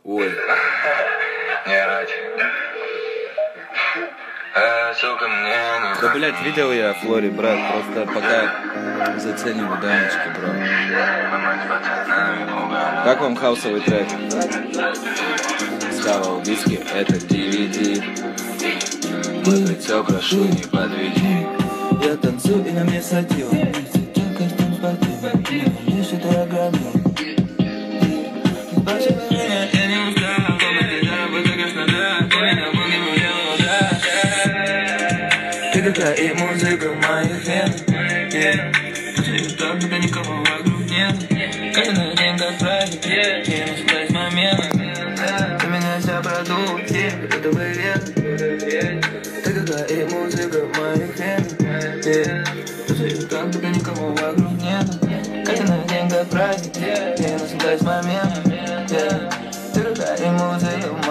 Ой. Да, блядь, видел я Флори, брат, просто пока зацениваю дамочки, бро. Как вам хаусовый трек? Схавал диски, это DVD. Мой все прошу, не подведи. Я танцую, и на мне садил. Костюм спортивный, лишь это огромный. Бачишь меня, я не устал. Комнате заработок, конечно, да. Ты меня будем делать, да. Ты какая и музыка в моих венах. Ты так, когда никого вокруг нет. Каждый день как праздник, и наслаждаюсь моментом. Ты меня вся продукт, это вверх. Ты какая и музыка в моих венах. Ты так, когда никого вокруг нет. Каждый день как праздник, и наслаждаюсь моментом. Ты какая и музыка в моих венах.